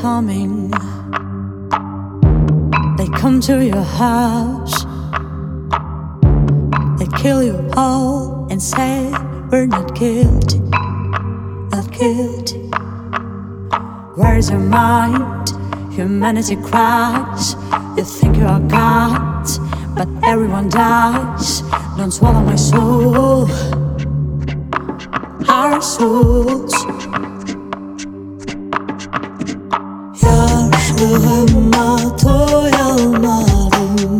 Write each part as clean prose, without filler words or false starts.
coming. They come to your house, they kill you all and say we're not guilty, not guilty. Where's your mind? Humanity cries. You think you are God, but everyone dies. Don't swallow my soul, our souls. Yaşlığıma doyamadım.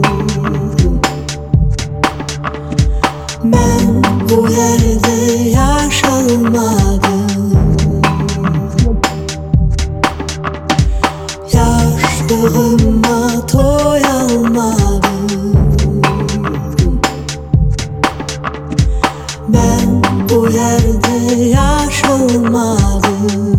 Ben bu yerde yaşamadım. Yaşlığıma doyamadım. Ben bu yerde yaşamadım.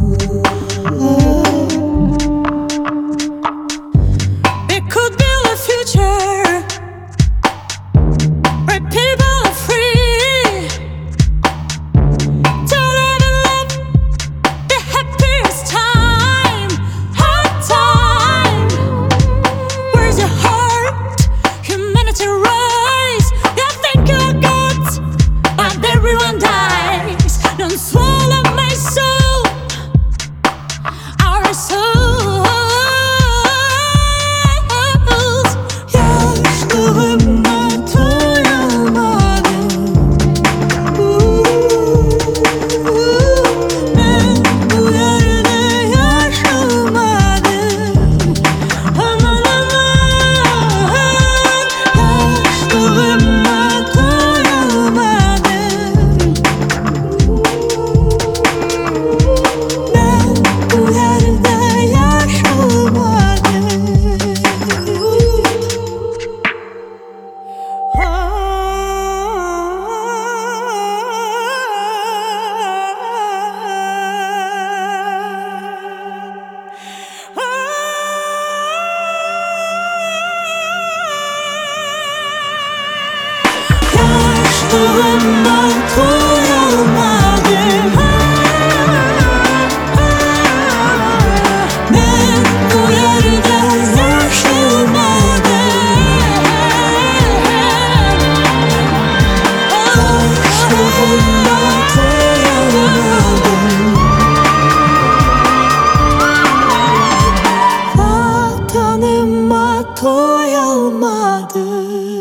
Yaşlığıma doyamadım. Ben bu yerde yaşamadım. Yaşlığıma doyamadım. Vatanıma doyamadım.